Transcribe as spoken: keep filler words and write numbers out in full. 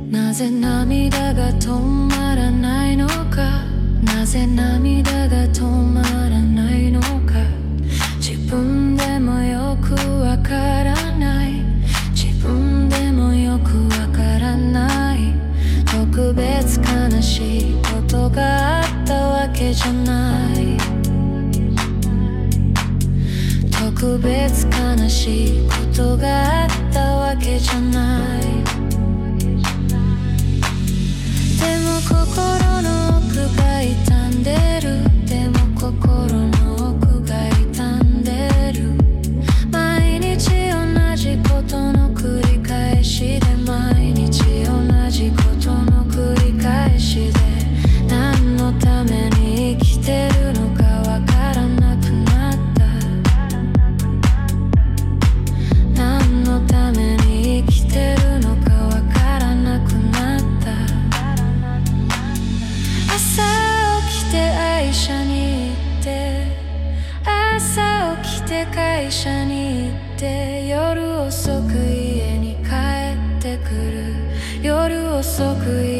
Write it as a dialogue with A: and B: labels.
A: なぜ涙が止まらないのか、なぜ涙が止まらないのか、自分でもよくわからない、自分でもよくわからない。特別悲しいことがあったわけじゃない、特別悲しいことがあったわけじゃない。でも心の奥が痛んでる、でも心の奥が痛んでる。毎日同じことの繰り返しで、毎日同じことの繰り返しで、何のために生きてるのかわからなくなった。何のために生きてるのかわからなくなった。朝起きて会社に行って、朝起きて会社に行って、夜遅く家に帰ってくる、夜遅く家